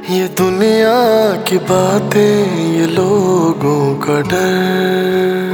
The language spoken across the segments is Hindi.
ये दुनिया की बातें, ये लोगों का डर,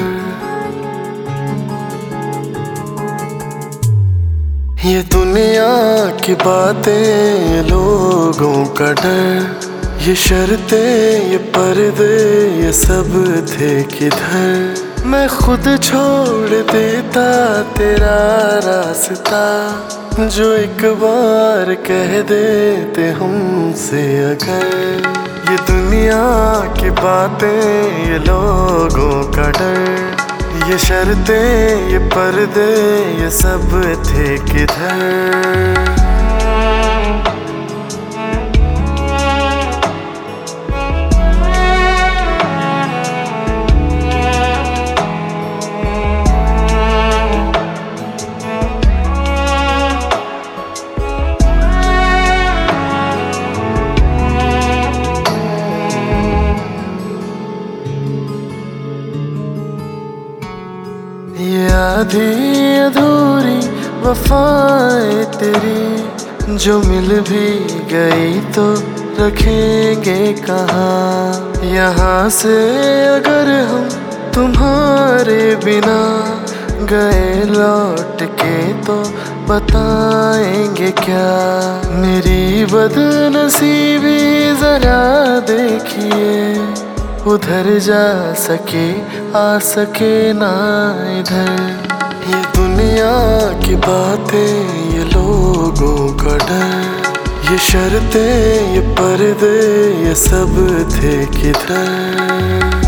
ये दुनिया की बातें, ये लोगों का डर, ये शर्तें, ये पर्दे, ये सब थे किधर। मैं खुद छोड़ देता तेरा रास्ता, जो एक बार कह देते हमसे अगर। ये दुनिया की बातें, ये लोगों का डर, ये शर्तें, ये पर्दे, ये सब थे किधर। ये आधी अधूरी वफाएं तेरी, जो मिल भी गई तो रखेंगे कहाँ। यहाँ से अगर हम तुम्हारे बिना गए लौट के तो बताएंगे क्या। मेरी बदनसीबी जरा देखिए, उधर जा सके आ सके ना इधर। ये दुनिया की बातें, ये लोगों का डर, ये शर्तें, ये पर्दे, ये सब थे किधर।